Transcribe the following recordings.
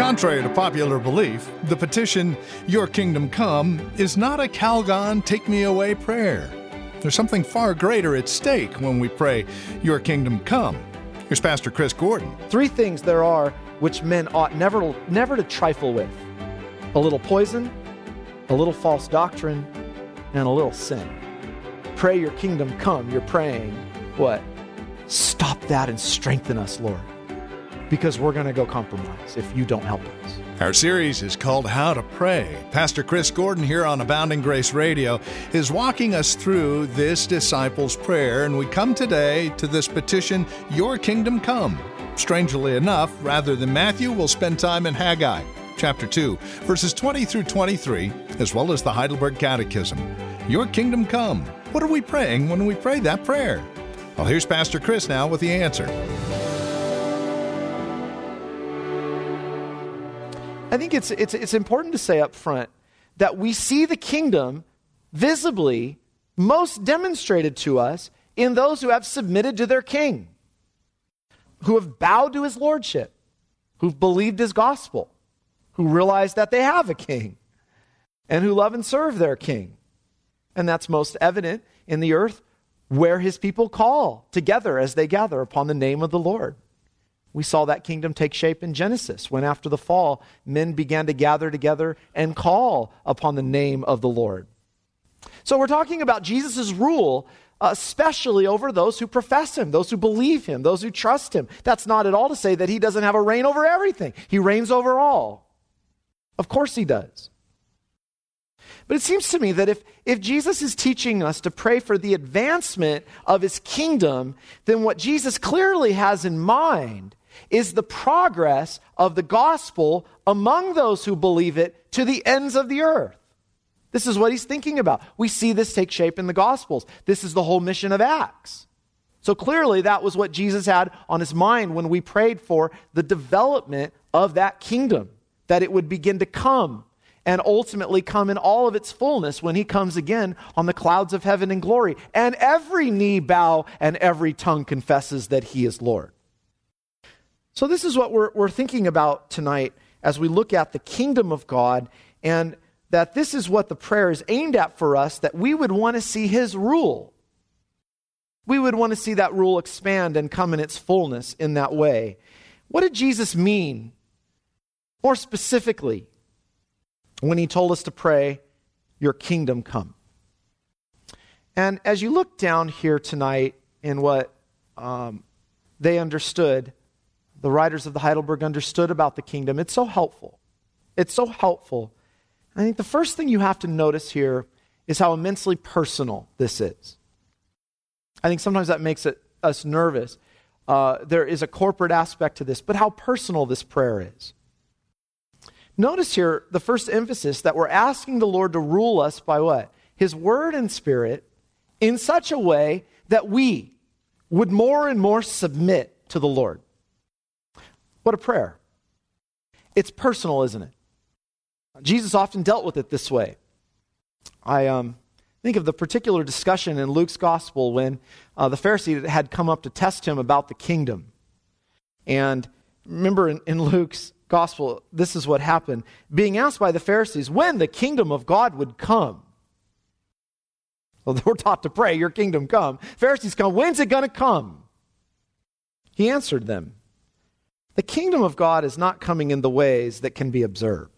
Contrary to popular belief, the petition, "Your Kingdom Come," is not a Calgon, take me away prayer. There's something far greater at stake when we pray, "Your Kingdom Come." Here's Pastor Chris Gordon. 3 things there are which men ought never to trifle with: a little poison, a little false doctrine, and a little sin. Pray your kingdom come. You're praying, what? Stop that and strengthen us, Lord, because we're going to go compromise if you don't help us. Our series is called How to Pray. Pastor Chris Gordon here on Abounding Grace Radio is walking us through this disciples' prayer, and we come today to this petition, "Your Kingdom Come." Strangely enough, rather than Matthew, we'll spend time in Haggai, chapter 2, verses 20 through 23, as well as the Heidelberg Catechism. Your Kingdom Come. What are we praying when we pray that prayer? Well, here's Pastor Chris now with the answer. I think it's important to say up front that we see the kingdom visibly most demonstrated to us in those who have submitted to their king, who have bowed to his lordship, who've believed his gospel, who realize that they have a king, and who love and serve their king. And that's most evident in the earth where his people call together as they gather upon the name of the Lord. We saw that kingdom take shape in Genesis, when after the fall, men began to gather together and call upon the name of the Lord. So we're talking about Jesus' rule, especially over those who profess him, those who believe him, those who trust him. That's not at all to say that he doesn't have a reign over everything. He reigns over all. Of course he does. But it seems to me that if Jesus is teaching us to pray for the advancement of his kingdom, then what Jesus clearly has in mind is the progress of the gospel among those who believe it to the ends of the earth. This is what he's thinking about. We see this take shape in the Gospels. This is the whole mission of Acts. So clearly that was what Jesus had on his mind when we prayed for the development of that kingdom, that it would begin to come and ultimately come in all of its fullness when he comes again on the clouds of heaven in glory. And every knee bow and every tongue confesses that he is Lord. So this is what we're thinking about tonight as we look at the kingdom of God, and that this is what the prayer is aimed at for us, that we would want to see his rule. We would want to see that rule expand and come in its fullness in that way. What did Jesus mean, more specifically, when he told us to pray, "Your kingdom come"? And as you look down here tonight in what they understood, the writers of the Heidelberg understood about the kingdom, it's so helpful. It's so helpful. I think the first thing you have to notice here is how immensely personal this is. I think sometimes that makes us nervous. There is a corporate aspect to this, but how personal this prayer is. Notice here the first emphasis that we're asking the Lord to rule us by what? His word and spirit in such a way that we would more and more submit to the Lord. What a prayer. It's personal, isn't it? Jesus often dealt with it this way. I think of the particular discussion in Luke's gospel when the Pharisee had come up to test him about the kingdom. And remember in Luke's gospel, this is what happened. Being asked by the Pharisees when the kingdom of God would come. Well, we're taught to pray, "Your kingdom come." Pharisees come, when's it going to come? He answered them, "The kingdom of God is not coming in the ways that can be observed.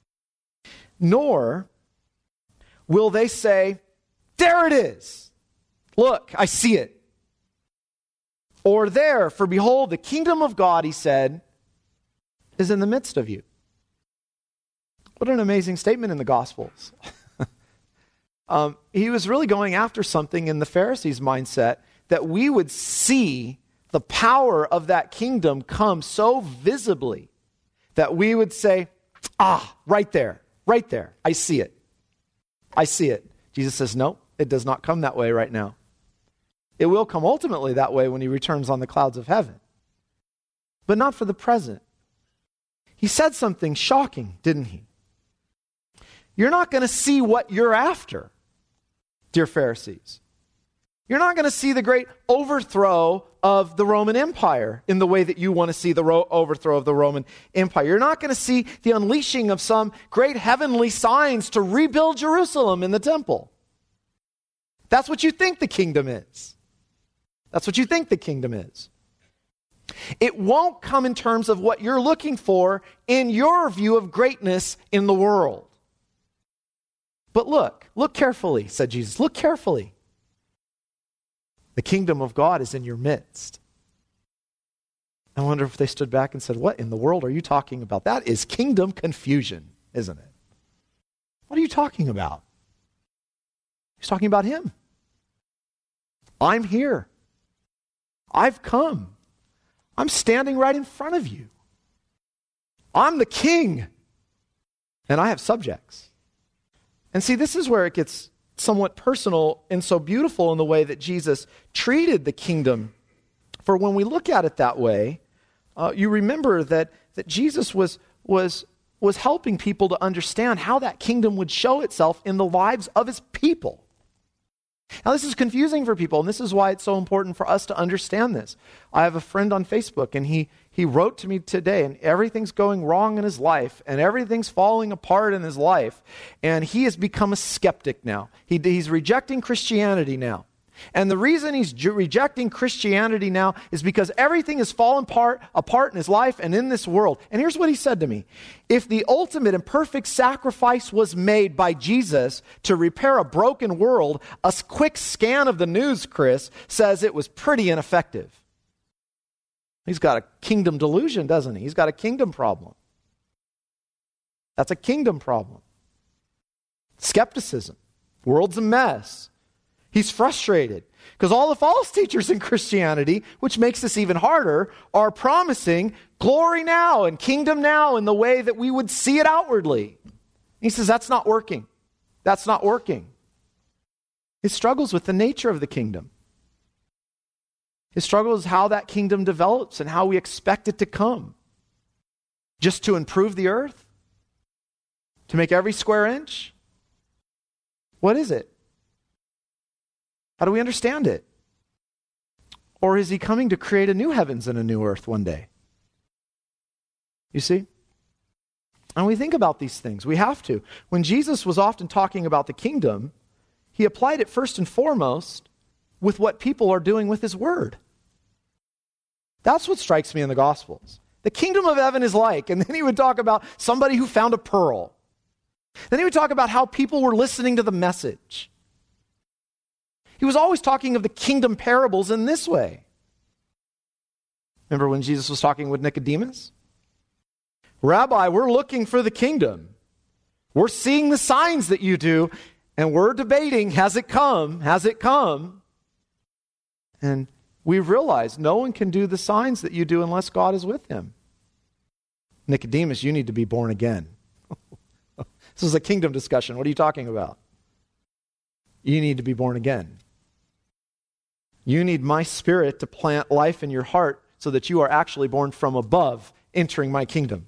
Nor will they say, 'There it is. Look, I see it.' Or there, for behold, the kingdom of God," he said, "is in the midst of you." What an amazing statement in the Gospels. He was really going after something in the Pharisees' mindset, that we would see the power of that kingdom come so visibly that we would say, right there, I see it. I see it. Jesus says, no, it does not come that way right now. It will come ultimately that way when he returns on the clouds of heaven, but not for the present. He said something shocking, didn't he? You're not going to see what you're after, dear Pharisees. You're not going to see the great overthrow of the Roman Empire in the way that you want to see the overthrow of the Roman Empire. You're not going to see the unleashing of some great heavenly signs to rebuild Jerusalem in the temple. That's what you think the kingdom is. That's what you think the kingdom is. It won't come in terms of what you're looking for in your view of greatness in the world. But look carefully, said Jesus. Look carefully. The kingdom of God is in your midst. I wonder if they stood back and said, what in the world are you talking about? That is kingdom confusion, isn't it? What are you talking about? He's talking about him. I'm here. I've come. I'm standing right in front of you. I'm the king, and I have subjects. And see, this is where it gets somewhat personal and so beautiful in the way that Jesus treated the kingdom. For when we look at it that way, you remember that Jesus was helping people to understand how that kingdom would show itself in the lives of his people. Now, this is confusing for people, and this is why it's so important for us to understand this. I have a friend on Facebook, and he wrote to me today, and everything's going wrong in his life, and everything's falling apart in his life, and he has become a skeptic now. He's rejecting Christianity now. And the reason he's rejecting Christianity now is because everything has fallen apart in his life and in this world. And here's what he said to me. If the ultimate and perfect sacrifice was made by Jesus to repair a broken world, a quick scan of the news, Chris, says it was pretty ineffective. He's got a kingdom delusion, doesn't he? He's got a kingdom problem. That's a kingdom problem. Skepticism. World's a mess. He's frustrated because all the false teachers in Christianity, which makes this even harder, are promising glory now and kingdom now in the way that we would see it outwardly. He says that's not working. That's not working. He struggles with the nature of the kingdom. His struggle is how that kingdom develops and how we expect it to come. Just to improve the earth? To make every square inch? What is it? How do we understand it? Or is he coming to create a new heavens and a new earth one day? You see? And we think about these things. We have to. When Jesus was often talking about the kingdom, he applied it first and foremost with what people are doing with his word. That's what strikes me in the Gospels. The kingdom of heaven is like, and then he would talk about somebody who found a pearl. Then he would talk about how people were listening to the message. He was always talking of the kingdom parables in this way. Remember when Jesus was talking with Nicodemus? Rabbi, we're looking for the kingdom. We're seeing the signs that you do, and we're debating, has it come? Has it come? And we've realized no one can do the signs that you do unless God is with him. Nicodemus, you need to be born again. This is a kingdom discussion. What are you talking about? You need to be born again. You need my spirit to plant life in your heart so that you are actually born from above, entering my kingdom.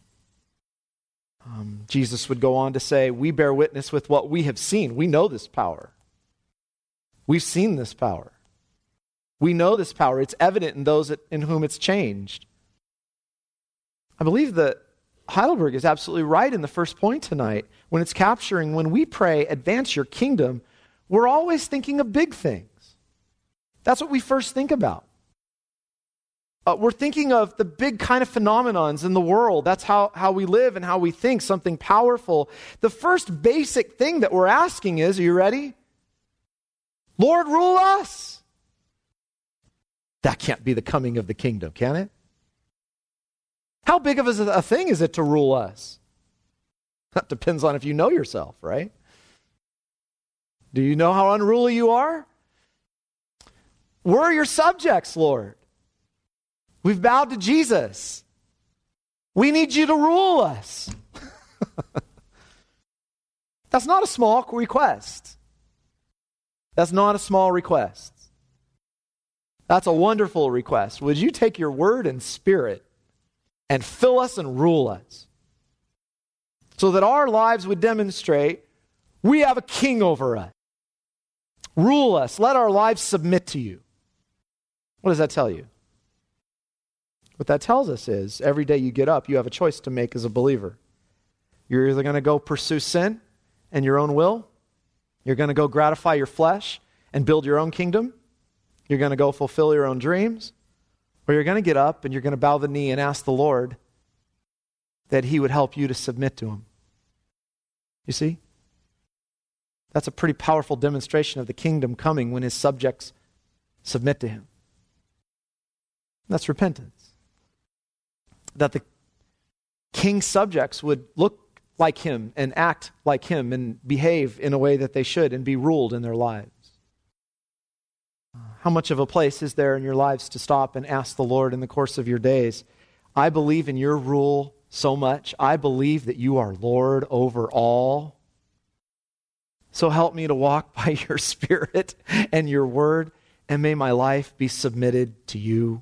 Jesus would go on to say, we bear witness with what we have seen. We know this power. We've seen this power. We know this power. It's evident in those in whom it's changed. I believe that Heidelberg is absolutely right in the first point tonight when it's capturing, when we pray, advance your kingdom, we're always thinking of big things. That's what we first think about. We're thinking of the big kind of phenomenons in the world. That's how we live and how we think, something powerful. The first basic thing that we're asking is, are you ready? Lord, rule us. That can't be the coming of the kingdom, can it? How big of a thing is it to rule us? That depends on if you know yourself, right? Do you know how unruly you are? We're your subjects, Lord. We've bowed to Jesus. We need you to rule us. That's not a small request. That's not a small request. That's a wonderful request. Would you take your word and spirit and fill us and rule us so that our lives would demonstrate we have a king over us. Rule us. Let our lives submit to you. What does that tell you? What that tells us is every day you get up, you have a choice to make as a believer. You're either going to go pursue sin and your own will. You're going to go gratify your flesh and build your own kingdom. You're going to go fulfill your own dreams. Or you're going to get up and you're going to bow the knee and ask the Lord that he would help you to submit to him. You see? That's a pretty powerful demonstration of the kingdom coming when his subjects submit to him. That's repentance. That the king's subjects would look like him and act like him and behave in a way that they should and be ruled in their lives. How much of a place is there in your lives to stop and ask the Lord in the course of your days, I believe in your rule so much. I believe that you are Lord over all. So help me to walk by your Spirit and your word, and may my life be submitted to you.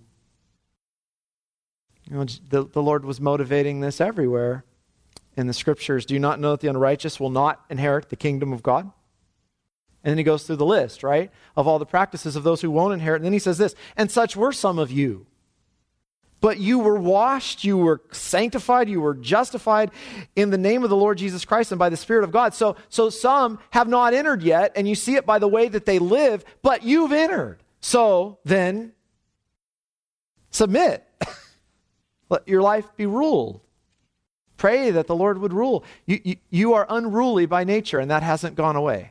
You know, the Lord was motivating this everywhere in the scriptures. Do you not know that the unrighteous will not inherit the kingdom of God? And then he goes through the list, right, of all the practices of those who won't inherit. And then he says this, and such were some of you. But you were washed, you were sanctified, you were justified in the name of the Lord Jesus Christ and by the Spirit of God. So some have not entered yet, and you see it by the way that they live, but you've entered. So then, submit. Let your life be ruled. Pray that the Lord would rule. You are unruly by nature, and that hasn't gone away.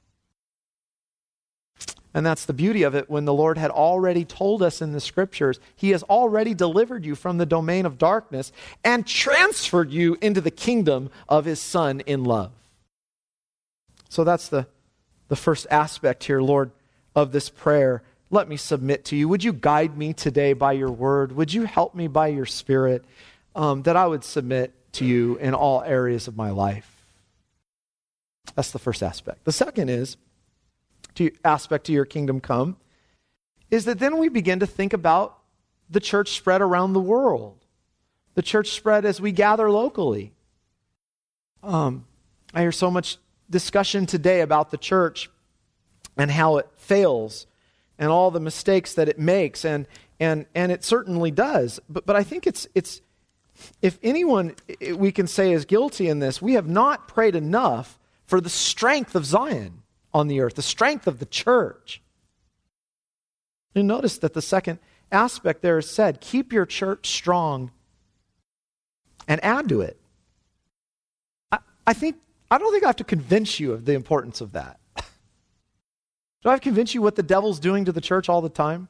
And that's the beauty of it when the Lord had already told us in the scriptures, he has already delivered you from the domain of darkness and transferred you into the kingdom of his Son in love. So that's the first aspect here, Lord, of this prayer. Let me submit to you. Would you guide me today by your word? Would you help me by your Spirit that I would submit to you in all areas of my life? That's the first aspect. The second aspect to your kingdom come is that then we begin to think about the church spread around the world. The church spread as we gather locally. I hear so much discussion today about the church and how it fails and all the mistakes that it makes, and it certainly does. But I think it's if anyone we can say is guilty in this, we have not prayed enough for the strength of Zion on the earth, the strength of the church. You notice that the second aspect there is said, keep your church strong and add to it. I don't think I have to convince you of the importance of that. Do I have to convince you what the devil's doing to the church all the time?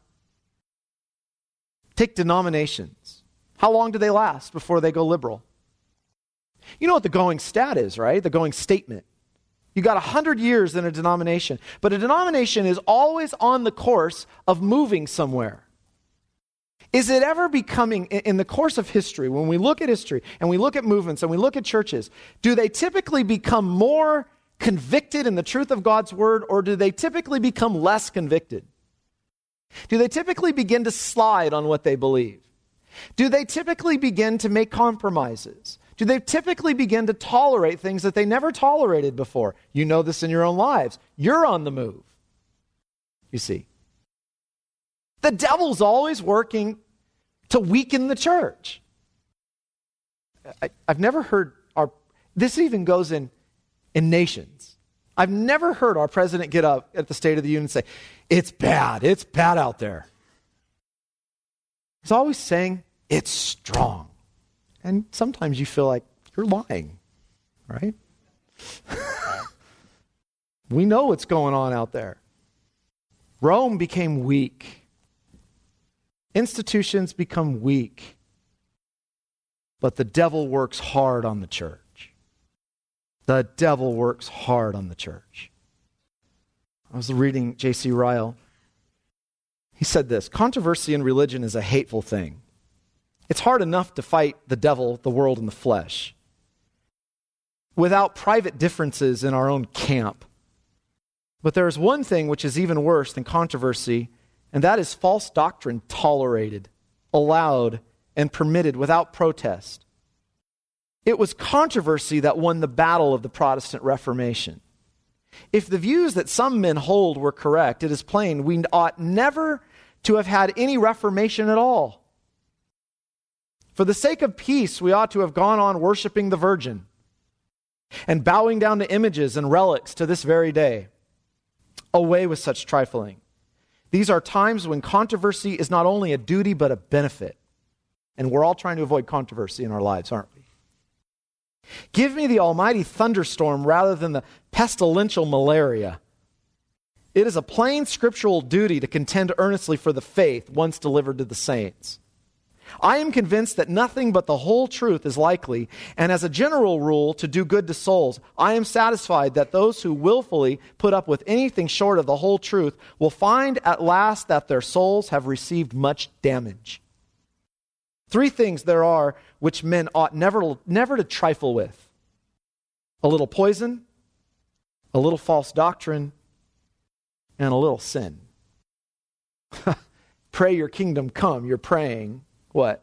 Take denominations. How long do they last before they go liberal? You know what the going stat is, right? The going statement. You got 100 years in a denomination, but a denomination is always on the course of moving somewhere. Is it ever becoming, in the course of history, when we look at history and we look at movements and we look at churches, do they typically become more convicted in the truth of God's word, or do they typically become less convicted? Do they typically begin to slide on what they believe? Do they typically begin to make compromises? Do they typically begin to tolerate things that they never tolerated before? You know this in your own lives. You're on the move, you see. The devil's always working to weaken the church. I've never heard this even goes in nations. I've never heard our president get up at the State of the Union and say, it's bad out there. He's always saying, it's strong. And sometimes you feel like you're lying, right? We know what's going on out there. Rome became weak. Institutions become weak. But the devil works hard on the church. The devil works hard on the church. I was reading J.C. Ryle. He said this, controversy in religion is a hateful thing. It's hard enough to fight the devil, the world, and the flesh without private differences in our own camp. But there is one thing which is even worse than controversy, and that is false doctrine tolerated, allowed, and permitted without protest. It was controversy that won the battle of the Protestant Reformation. If the views that some men hold were correct, it is plain we ought never to have had any reformation at all. For the sake of peace, we ought to have gone on worshiping the Virgin and bowing down to images and relics to this very day. Away with such trifling. These are times when controversy is not only a duty but a benefit. And we're all trying to avoid controversy in our lives, aren't we? Give me the almighty thunderstorm rather than the pestilential malaria. It is a plain scriptural duty to contend earnestly for the faith once delivered to the saints. I am convinced that nothing but the whole truth is likely, and as a general rule, to do good to souls. I am satisfied that those who willfully put up with anything short of the whole truth will find at last that their souls have received much damage. 3 things there are which men ought never to trifle with: a little poison, a little false doctrine, and a little sin. Pray your kingdom come. You're praying what?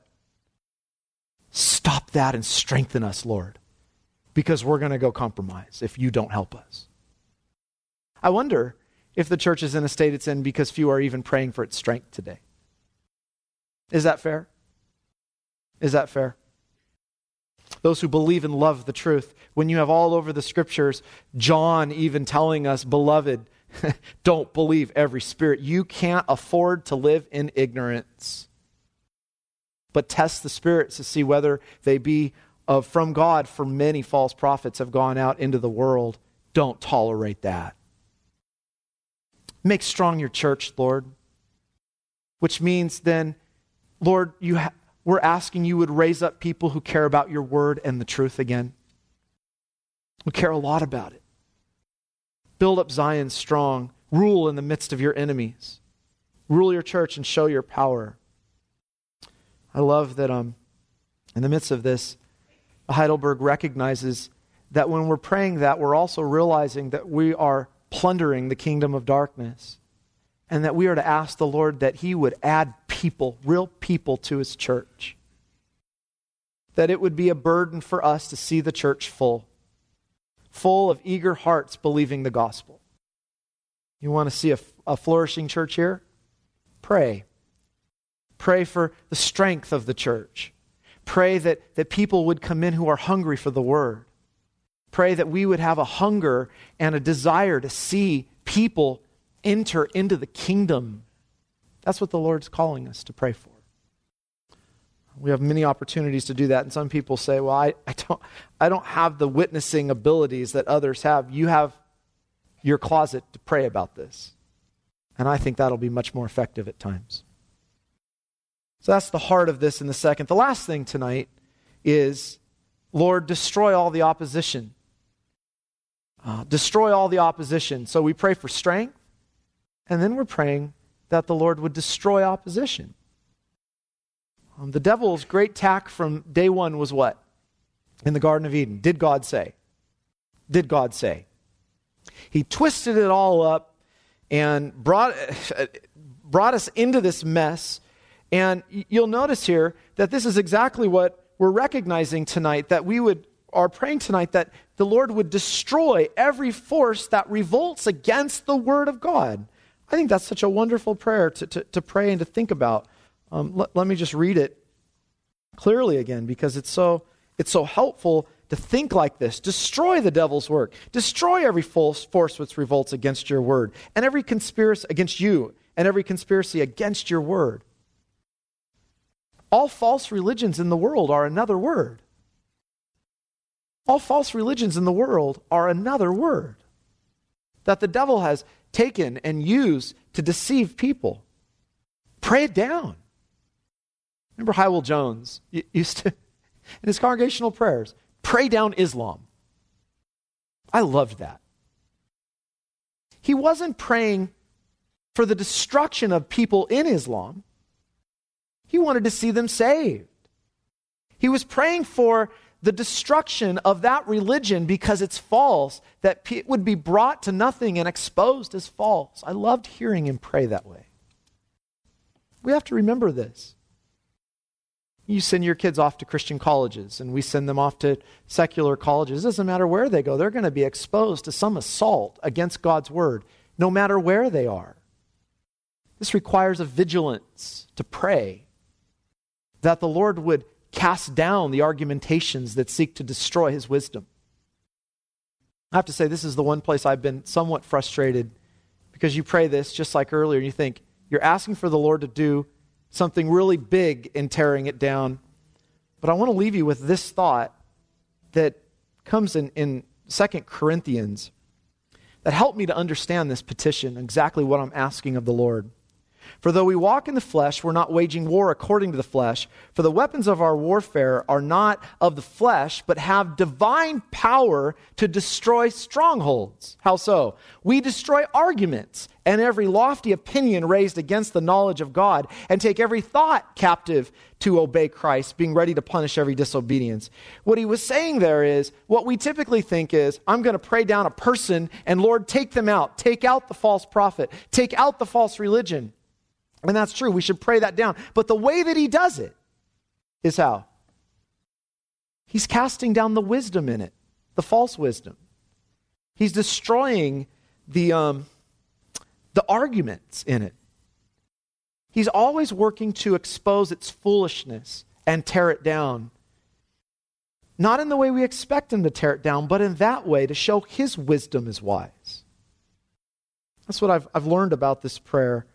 Stop that and strengthen us, Lord, because we're going to go compromise if you don't help us. I wonder if the church is in a state it's in because few are even praying for its strength today. Is that fair? Is that fair? Those who believe and love the truth, when you have all over the scriptures, John even telling us, beloved, don't believe every spirit. You can't afford to live in ignorance. But test the spirits to see whether they be from God, for many false prophets have gone out into the world. Don't tolerate that. Make strong your church, Lord. Which means then, Lord, we're asking you would raise up people who care about your word and the truth again. Who care a lot about it. Build up Zion strong. Rule in the midst of your enemies. Rule your church and show your power. I love that in the midst of this, Heidelberg recognizes that when we're praying that, we're also realizing that we are plundering the kingdom of darkness, and that we are to ask the Lord that he would add people, real people, to his church. That it would be a burden for us to see the church full of eager hearts believing the gospel. You want to see a flourishing church here? Pray. Pray for the strength of the church. Pray that people would come in who are hungry for the word. Pray that we would have a hunger and a desire to see people enter into the kingdom. That's what the Lord's calling us to pray for. We have many opportunities to do that, and some people say, well, I don't have the witnessing abilities that others have. You have your closet to pray about this. And I think that'll be much more effective at times. So that's the heart of this in the second. The last thing tonight is, Lord, destroy all the opposition. Destroy all the opposition. So we pray for strength, and then we're praying that the Lord would destroy opposition. The devil's great tack from day one was what? In the Garden of Eden. Did God say? Did God say? He twisted it all up and brought us into this mess. And you'll notice here that this is exactly what we're recognizing tonight, that we are praying tonight that the Lord would destroy every force that revolts against the word of God. I think that's such a wonderful prayer to pray and to think about. Let me just read it clearly again, because it's so helpful to think like this. Destroy the devil's work. Destroy every false force which revolts against your word, and every conspiracy against you, and every conspiracy against your word. All false religions in the world are another word. All false religions in the world are another word that the devil has taken and used to deceive people. Pray it down. Remember Hywel Jones used to, in his congregational prayers, pray down Islam. I loved that. He wasn't praying for the destruction of people in Islam. He wanted to see them saved. He was praying for the destruction of that religion because it's false, that it would be brought to nothing and exposed as false. I loved hearing him pray that way. We have to remember this. You send your kids off to Christian colleges, and we send them off to secular colleges. It doesn't matter where they go. They're going to be exposed to some assault against God's word, no matter where they are. This requires a vigilance to pray that the Lord would cast down the argumentations that seek to destroy his wisdom. I have to say, this is the one place I've been somewhat frustrated, because you pray this just like earlier, and you think you're asking for the Lord to do something really big in tearing it down. But I want to leave you with this thought that comes in 2 Corinthians that helped me to understand this petition, exactly what I'm asking of the Lord. For though we walk in the flesh, we're not waging war according to the flesh. For the weapons of our warfare are not of the flesh, but have divine power to destroy strongholds. How so? We destroy arguments and every lofty opinion raised against the knowledge of God, and take every thought captive to obey Christ, being ready to punish every disobedience. What he was saying there is, what we typically think is, I'm going to pray down a person, and Lord, take them out. Take out the false prophet. Take out the false religion. And that's true. We should pray that down. But the way that he does it is how? He's casting down the wisdom in it, the false wisdom. He's destroying the arguments in it. He's always working to expose its foolishness and tear it down. Not in the way we expect him to tear it down, but in that way to show his wisdom is wise. That's what I've learned about this prayer.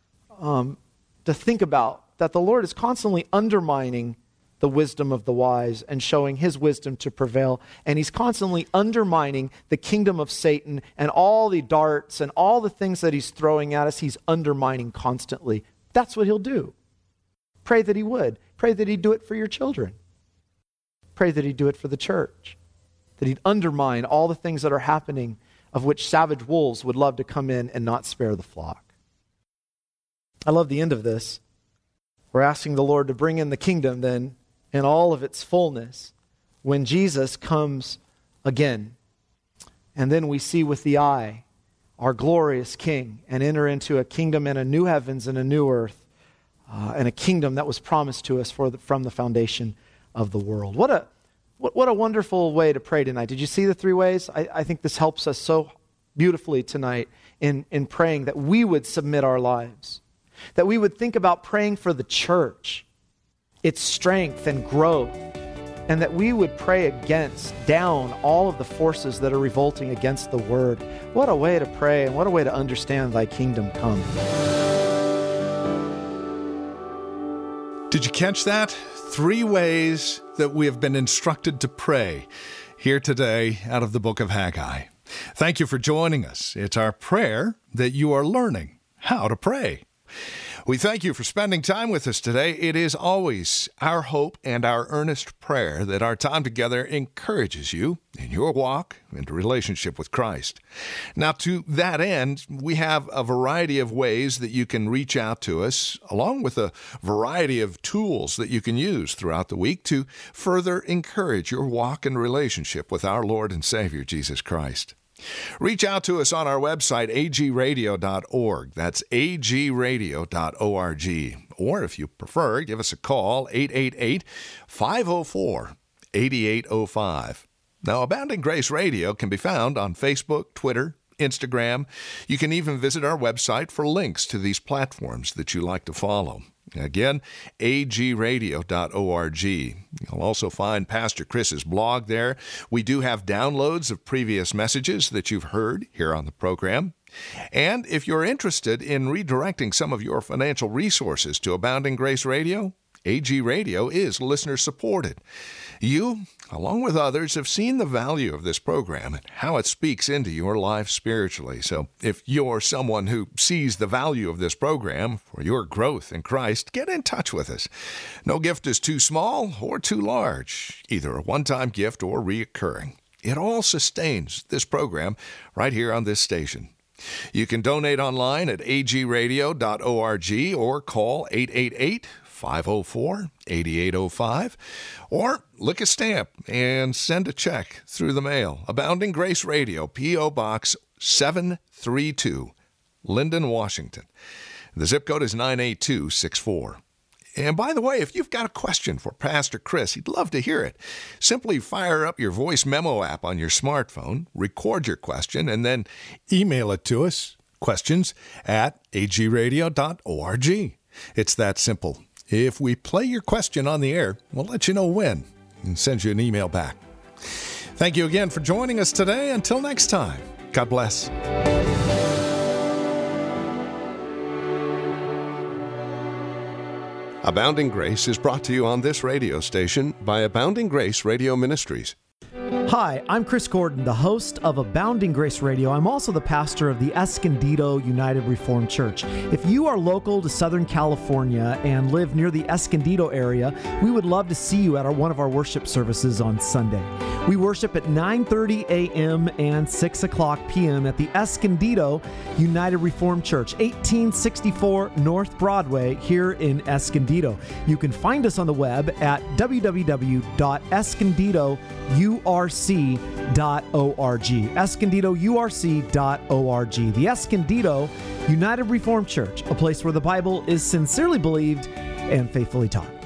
To think about that the Lord is constantly undermining the wisdom of the wise and showing his wisdom to prevail. And he's constantly undermining the kingdom of Satan and all the darts and all the things that he's throwing at us. He's undermining constantly. That's what he'll do. Pray that he would. Pray that he'd do it for your children. Pray that he'd do it for the church. That he'd undermine all the things that are happening, of which savage wolves would love to come in and not spare the flock. I love the end of this. We're asking the Lord to bring in the kingdom then in all of its fullness when Jesus comes again. And then we see with the eye our glorious King and enter into a kingdom and a new heavens and a new earth and a kingdom that was promised to us from the foundation of the world. What a wonderful way to pray tonight. Did you see the three ways? I think this helps us so beautifully tonight in praying that we would submit our lives. That we would think about praying for the church, its strength and growth, and that we would pray down all of the forces that are revolting against the word. What a way to pray, and what a way to understand thy kingdom come. Did you catch that? 3 ways that we have been instructed to pray here today out of the book of Haggai. Thank you for joining us. It's our prayer that you are learning how to pray. We thank you for spending time with us today. It is always our hope and our earnest prayer that our time together encourages you in your walk and relationship with Christ. Now, to that end, we have a variety of ways that you can reach out to us, along with a variety of tools that you can use throughout the week to further encourage your walk and relationship with our Lord and Savior, Jesus Christ. Reach out to us on our website, agradio.org. That's agradio.org. Or if you prefer, give us a call, 888-504-8805. Now, Abounding Grace Radio can be found on Facebook, Twitter, Instagram. You can even visit our website for links to these platforms that you like to follow. Again, agradio.org. You'll also find Pastor Chris's blog there. We do have downloads of previous messages that you've heard here on the program. And if you're interested in redirecting some of your financial resources to Abounding Grace Radio, AG Radio is listener-supported. You, along with others, have seen the value of this program and how it speaks into your life spiritually. So if you're someone who sees the value of this program for your growth in Christ, get in touch with us. No gift is too small or too large, either a one-time gift or reoccurring. It all sustains this program right here on this station. You can donate online at agradio.org or call 888-504-8805, or lick a stamp and send a check through the mail. Abounding Grace Radio, P.O. Box 732, Linden, Washington. The zip code is 98264. And by the way, if you've got a question for Pastor Chris, he'd love to hear it. Simply fire up your voice memo app on your smartphone, record your question, and then email it to us, questions@agradio.org. It's that simple. If we play your question on the air, we'll let you know when and send you an email back. Thank you again for joining us today. Until next time, God bless. Abounding Grace is brought to you on this radio station by Abounding Grace Radio Ministries. Hi, I'm Chris Gordon, the host of Abounding Grace Radio. I'm also the pastor of the Escondido United Reformed Church. If you are local to Southern California and live near the Escondido area, we would love to see you at one of our worship services on Sunday. We worship at 9:30 a.m. and 6 o'clock p.m. at the Escondido United Reformed Church, 1864 North Broadway here in Escondido. You can find us on the web at www.escondidourc.org, escondidourc.org. The Escondido United Reformed Church, a place where the Bible is sincerely believed and faithfully taught.